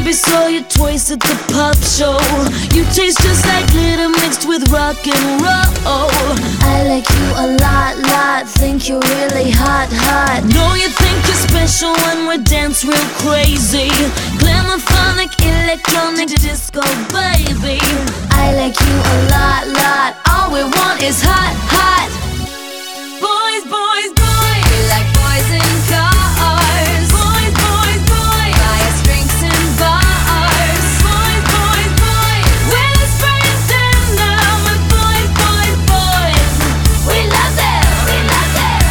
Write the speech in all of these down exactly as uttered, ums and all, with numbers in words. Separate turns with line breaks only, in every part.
Baby, saw you twice at the pop show. You taste just like glitter mixed with rock and roll.
I like you a lot, lot. Think you're really hot, hot.
Know you think you're special when we dance real crazy. Glamophonic, electronic disco, baby.
I like you a lot, lot. All we want is hot, hot.
Boys, boys, boys.
We like boys in cars.
Boys, boys, boys.
Buy us drinks in bars.
Boys, boys, boys. We're the friends and now we're boys, boys, boys.
We love them, we love them.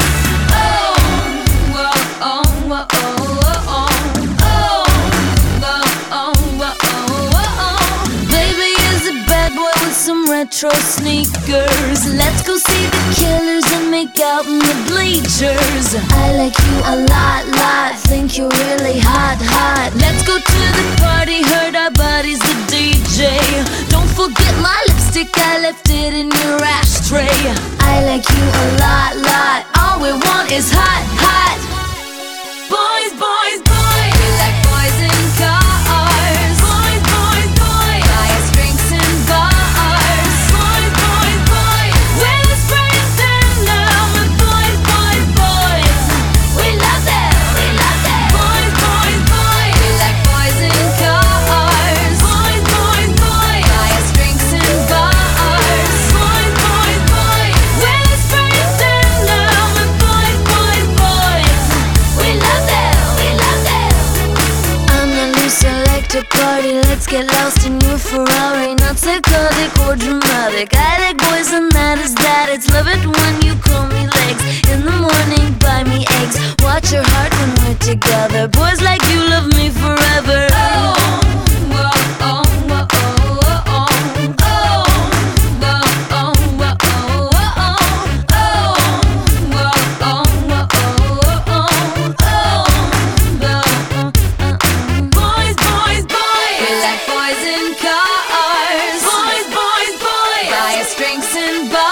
Oh, whoa, oh, whoa, oh, oh, oh. Oh, whoa, oh, whoa, oh, oh, oh. Baby is a bad boy with some retro sneakers. Let's go see the Killers and make out in the bleachers.
I like you a lot, lot. Think you're really hot, hot.
Let's go to the party, hurt our bodies, the D J. Don't forget my lipstick, I left it in your ashtray.
I like you a lot, lot. All we want is hot, hot.
Boys, boys, boys.
We like boys in cars.
Boys, boys, boys.
Buy us drinks in bars.
Boys, boys, boys. We're the friends and now we're boys, boys, boys.
We love them, we love them.
Boys, boys, boys.
We like boys in cars.
Boys, boys, boys.
Buy us drinks in bars.
Boys, boys, boys. We're the friends and now we're boys, boys, boys.
We love them, we love them.
I'm the loose selector party. Let's get lost in your Ferrari. Not psychotic or dramatic. I like boys and that is that. It's love it when you call me legs. In the morning, buy me eggs. Watch your heart when we're together. Boys like you love me forever. Oh, whoa, oh, whoa, oh, oh, oh. Oh, whoa, oh, whoa, oh, oh, oh. Oh, whoa, oh, whoa, oh, oh, oh. Oh, whoa, uh, uh, uh. Boys, boys, boys.
We like boys in cars.
Boys, boys, boys.
Buy us drinks in bars.